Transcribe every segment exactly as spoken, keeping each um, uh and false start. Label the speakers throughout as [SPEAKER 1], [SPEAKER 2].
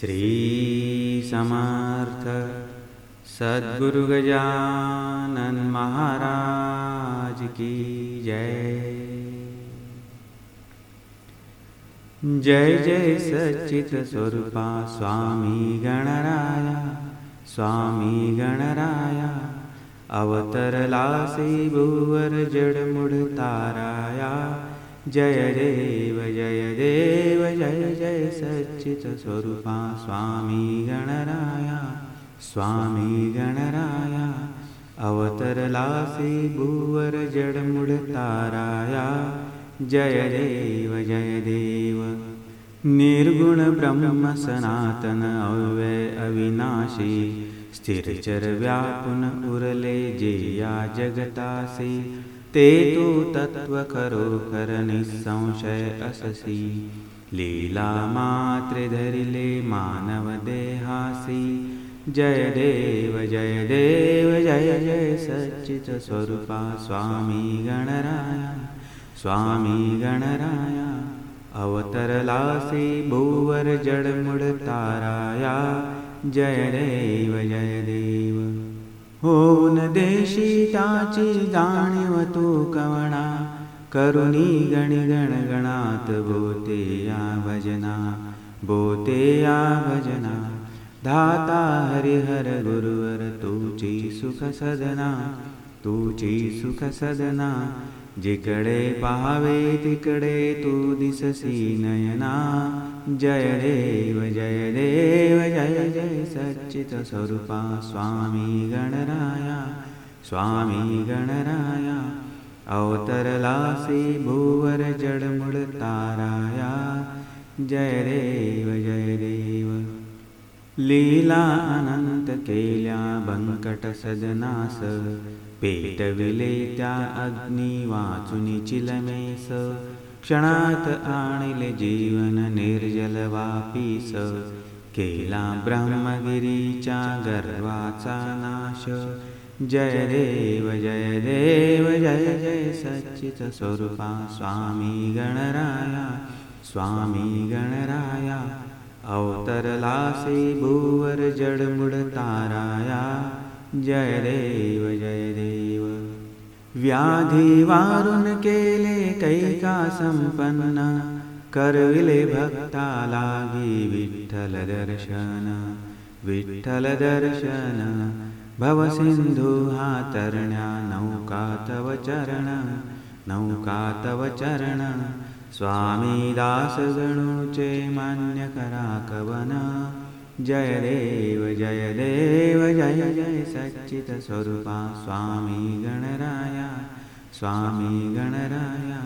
[SPEAKER 1] श्री समर्थ सद्गुरु गजानन महाराज की जय। जय जय सच्चित स्वरूपा स्वामी गणराया, स्वामी गणराया। अवतरलासे भुवर जड़ मुड़ ताराया। जय देव जय देव जय जय सच्चित स्वरूपा स्वामी गणराया, स्वामी गणराया। अवतरलासे भुवर जड़ मुड़ ताराया। जय देव जय देव। निर्गुण ब्रह्म सनातन अव्यय अविनाशी, स्थिर चर व्यापुन उरले जेया जगतासे। ते तो तत्व खरो कर निसंशय अससी, लीला मात्र धरिले मानव देहासी। जय देव जय देव जय जय सच्चित स्वरूपा स्वामी गणराया, स्वामी गणराया। अवतरलासे भुवर जड़ मुड़ ताराया। जय देव जय देव। होऊन देशी ताची जाणीव तू कवणा, करुणी गणी गण गणात बोते या भजना, बोते या भजना। धाता हरिहर गुरुवर तूची सुख सदना, तूची सुख सदना। जिकडे पाहावे तिकडे तू दिससी नयना। जय देव जय देव जय जय सच्चित स्वरूपा स्वामी गणराया, स्वामी गणराया। अवतरलासे भुवर जड़ मुड़ ताराया। जय देव जय देव। लीला अनंत केल्या बंकट सदनास, पेटविले त्या अग्नि वाचुनी चिलमेस। क्षणात आणिले जीवन निर्जल वापीस, केला ब्रह्मगिरीच्या गर्वाचा नाश। जय देव जय देव जय जय सच्चित स्वरूपा स्वामी गणराया, स्वामी गणराया। अवतरलासे भुवर जड़ मुड़ ताराया। जय देव जय देव। व्याधी वारुण केले कैका संपन्न, करविले भक्ता लागी विठ्ठल दर्शन, विठ्ठल दर्शन। भवसिंधु हा तरण्या नौका तव चरण, नौका तव चरण। स्वामी दास गणूचे मान्य करा कवन। जय देव जय देव जय जय सच्चित स्वरूपा स्वामी गणराया, स्वामी गणराया।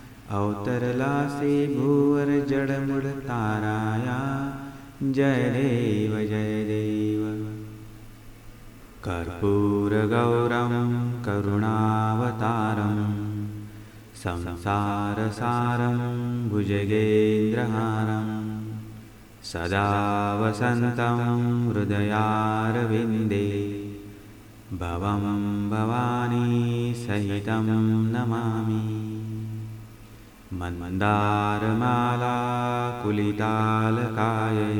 [SPEAKER 1] अवतरलासे भुवर जड़ मुड़ ताराया। जय देव जय देव। कर्पूर गौरम करुणावतारम, संसार सारम भुजगेन्द्रहारम। सदा वसन्तं हृदयारविन्दे, भवं भवानी सहितं नमामि। मन्दारमाला कुलितालकाये,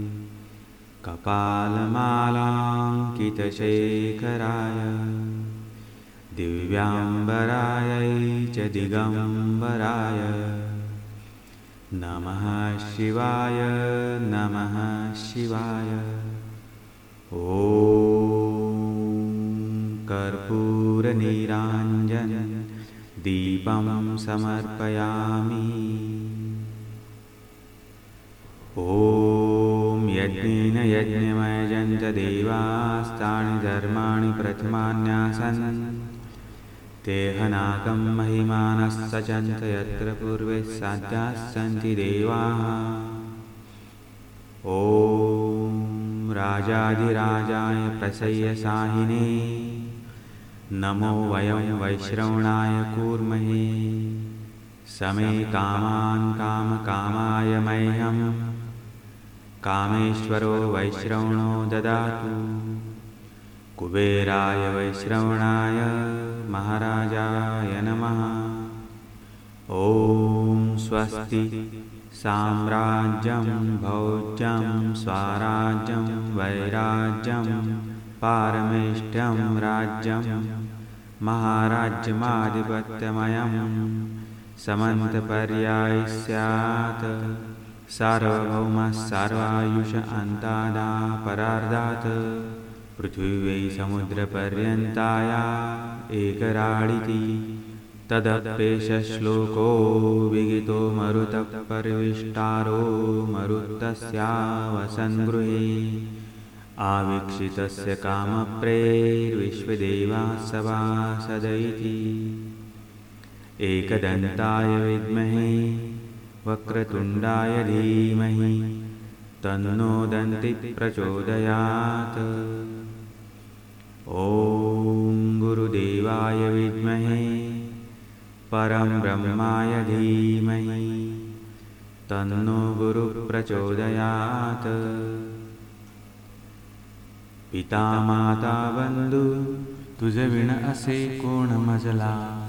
[SPEAKER 1] कपालमालाङ्कितशेखराय। दिव्याम्बरायै च दिगम्बराय, नमः शिवाय नमः शिवाय। ॐ कर्पूरनीराञ्जन दीपं समर्पयामि। ॐ यज्ञेन यज्ञमयजन्त देवास्तानि धर्माणि प्रथमान्यासन्। तेहनाकं महिमानश्चन्त यत्र पूर्वे साध्यास्सन्ति देवाः। ॐ राजाधिराजाय प्रसय्यसाहिने, नमो वयं वैश्रवणाय कूर्महे। समे कामान् कामकामाय मह्यं, कामेश्वरो वैश्रवणो ददातु। कुबेराय वैश्रवणाय महाराजाय नमः। ॐ स्वस्ति साम्राज्यं भौज्यं स्वराज्यं वैराज्यं पारमेष्ठ्यं राज्यं महाराज्यमाधिपत्यमयं समन्तपर्यायी स्यात् सार्वभौमः सर्वायुष अन्तादा परार्धात् पृथिवी समुद्रपर्यन्ताया एकराळिति तदप्येष श्लोको विगितो मरुतः परिविष्टारो मरुतस्यावसन्गृहे आवीक्षितस्य कामप्रेर्विश्वदेवाः सभासदैति एकदन्ताय विद्महे वक्रतुण्डाय धीमहि तन्नो दन्तिः प्रचोदयात्। ॐ गुरुदेवाय विद्महे परं ब्रह्माय धीमहि तन्नो गुरुः प्रचोदयात्। पिता माता बंधू तुझे विण असे कोण मजला,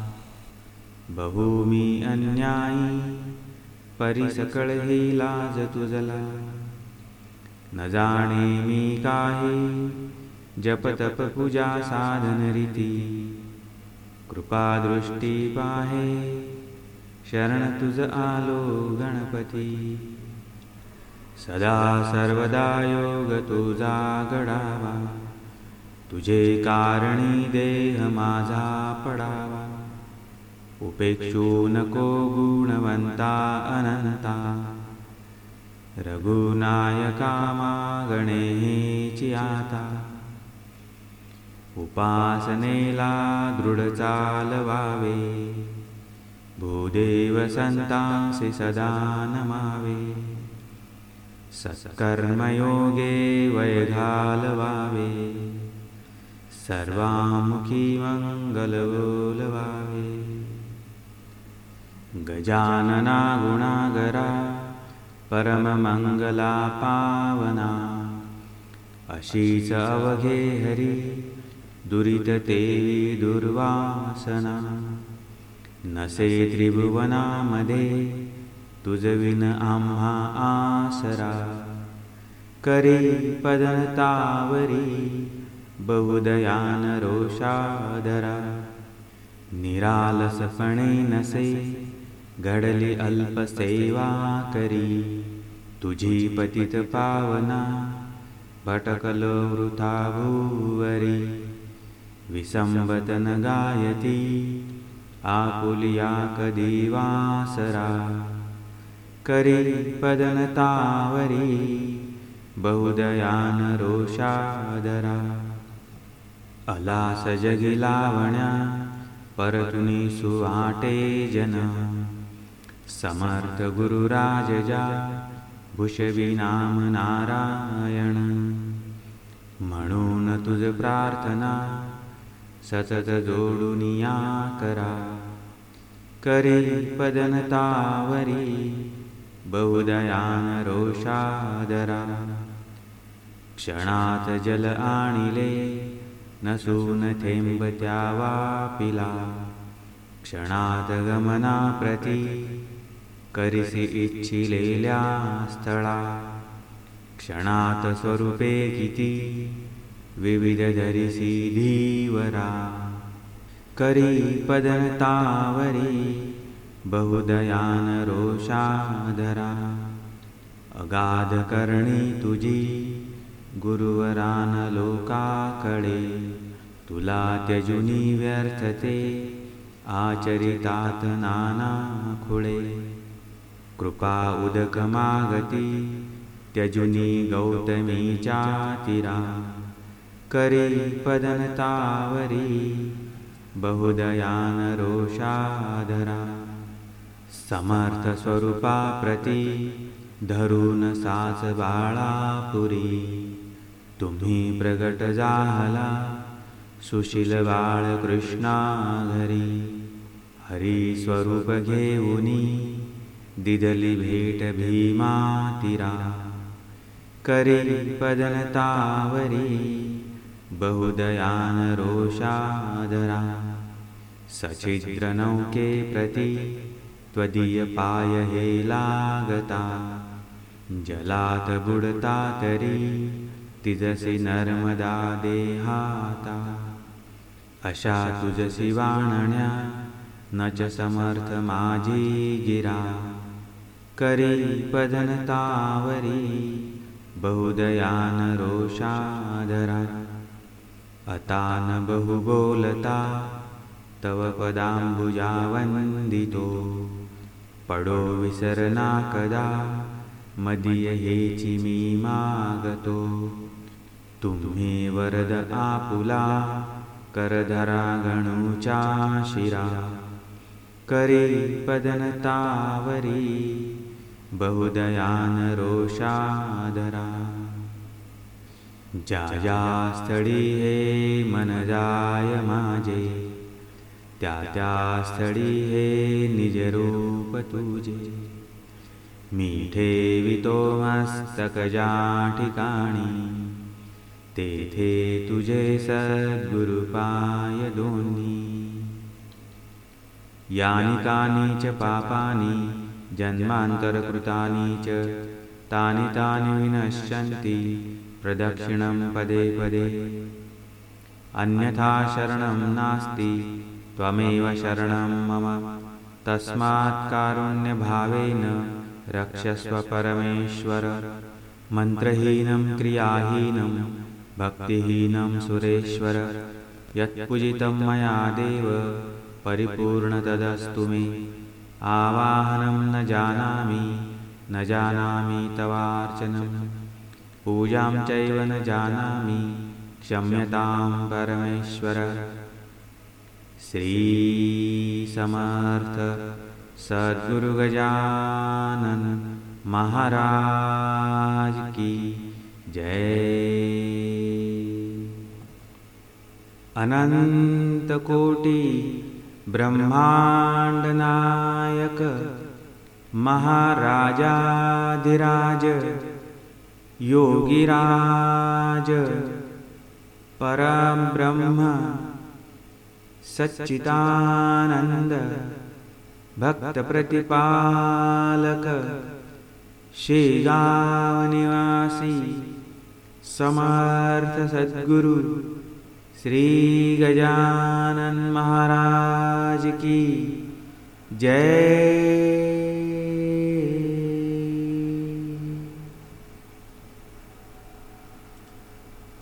[SPEAKER 1] बहुमी अन्यायी परी सकळ ही लाज तुझला। न जाणे मी काही जप तप पूजा साधन रीती, कृपा दृष्टी पाहे शरण तुझ आलो गणपती। सदा सर्वदा योग तुझा घडावा, तुझे कारणी देह माझा पडावा। उपेक्षू नको गुणवंता अनंता, रघुनायका मागणेची आता। उपासनेला दृढ चालवावे, भूदेव संतांसी सदा नमावे। सत्कर्मयोगे वय घालवावे, सर्वामुखी मंगल बोलवावे। गजानना गुणागरा परम मंगला पावना, अशीच अवघे हरी दुरित तेवी दुर्वासना। नसे त्रिभुवनामध्ये तुझविन आम्हा आसरा, करी पदनतावरी बहुदयान रोषाधरा। निरालसपणे नसे घडली अल्पसेवा करी, तुझी पतित पावना भटकलो वृथा भूवरी। विसंबतन गायती आकुलिया कधी वासरा, करी पदनतावरी बहुदयान रोषाधरा। अलास जगी लावण्या परतुनी सुवाटे जन, समर्थ गुरुराजजा भूषवी नाम नारायण। म्हणून तुझ प्रार्थना सतत जोडुनिया करा, करी पदनतावरी बहुदयान रोषाधरा। क्षणात जल आणिले नसून थेंब त्या वापिला, क्षणात गमना प्रती करिसी इच्छिलेल्या स्थळा। क्षणात स्वरूपे किती विविध धरिसी धीवरा, करी पदनतावरी बहुदयान रोषाधरा। अगाध करणी तुझी गुरुवरान लोकाकडे, तुला त्यजुनी व्यर्थते आचरितात नाना खुळे। कृपा उदक मागती त्यजुनी गौतमीच्या तीरा, करी पदनतावरी बहुदयान रोषाधरा। समर्थ स्वरूपा प्रती धरून साच बाळापुरी, तुम्ही प्रगट झाला सुशील बाळ कृष्णा घरी। हरी स्वरूप घेऊनी दिदली भेट भीमा तीरा, करी पदनतावरी बहुदयान रोषाधरा। सछिद्र नौके प्रति त्वदीय पाय हे लागता, जलात बुडता तरी तिजसी नर्मदा देहाता. अशा तुझसी वाणण्या नच समर्थ माझी गिरा, करी पदनतावरी बहुदयान रोषाधरा. आता न बहु बोलता तव पदांबुजा वंदितो, पडो विसरना कदा मदीय हेची मी मागतो. तुम्ही वरद आपुला करधरा गणूच्या शिरा, करी पदनतावरी बहुदयान रोषाधरा. ज्या ज्या स्थळी हे मन जाय माझे, त्या त्या स्थळी हे निज रूप तुझे. मी ठेवितो मस्तक ज्या ठिकाणी, तेथे तुझे सद्गुरुपाय दोन्ही. यानि कानि च पापानि जन्मान्तरकृतानि च, तानि तानि विनश्यन्ति प्रदक्षिणं पदे पदे. अन्यथा शरणं नास्ति त्वमेव शरणं मम, तस्मात् कारुण्यभावेन रक्षस्व परमेश्वर. मन्त्रहीनं क्रियाहीनं भक्तिहीनं सुरेश्वर, यत्पूजितं मया देव परिपूर्ण तदस्तु मे. आवाहनं न जानामि न जानामि तवार्चनं, पूजां चैव न जानामि क्षम्यतां परमेश्वर. श्री समर्थ सद्गुरु गजानन महाराज की जय. अनंत कोटि ब्रह्मांड नायक महाराजाधिराज योगीराज परम ब्रह्म सच्चिदानंद भक्त प्रतिपालक शेगाव निवासी समर्थ सद्गुरु श्री गजानन महाराज की जय.